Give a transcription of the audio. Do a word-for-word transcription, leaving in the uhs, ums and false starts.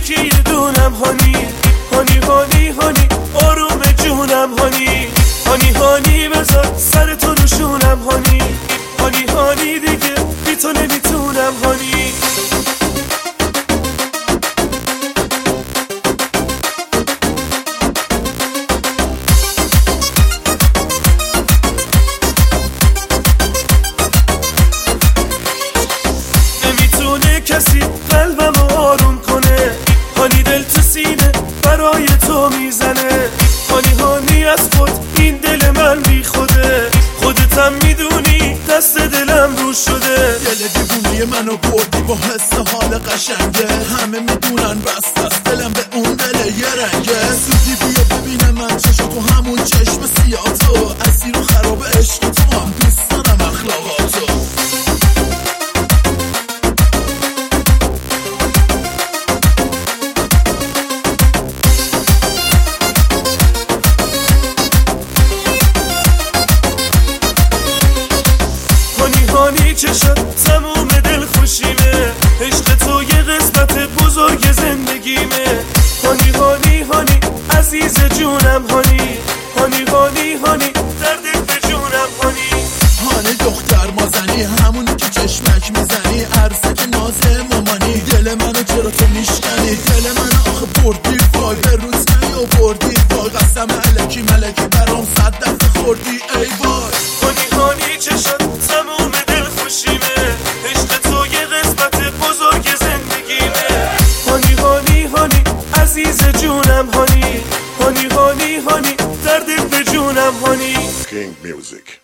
یکی یه دونم هانی هانی هانی هانی آروم جونم هانی هانی هانی بذار سر تو روشونم هانی هانی هانی دیگه بی تو نمیتونم هانی نمیتونه کسی قلبم آروم کنه هانی دل تو سینه برای تو میزنه هانی هانی از خود این دل من بی خوده خودتم میدونی دست دلم رو شده دل دیوونه منو بردی با حس حال قشنگه همه میدونن بست از دلم به اون دل یه رنگه سودی بیا ببینم من چشم تو همون چشم سیاه تو اسیر و خراب عشق تو هم دوست دارم اخلاقاتو هانی چشم تموم دل خوشیمه عشق تو یه قسمت بزرگ زندگیمه هانی هانی هانی عزیز جونم هانی هانی هانی هانی دردت به جونم هانی هانی دختر مازنی همونی که چشمک میزنی عرضه که نازه مامانی دل منو چرا تو میشکنی دل منو آخه بردی وای به روز نیا بردی وای قسم علکی ملکی برام صد دفعه خوردی ای وای هانی هانی چشم تموم دل خوشیمه عشق تو یه قسمت بزرگ زندگیمه هانی هانی هانی عزیز جونم هانی هانی هانی هانی دردت به جونم هانی King Music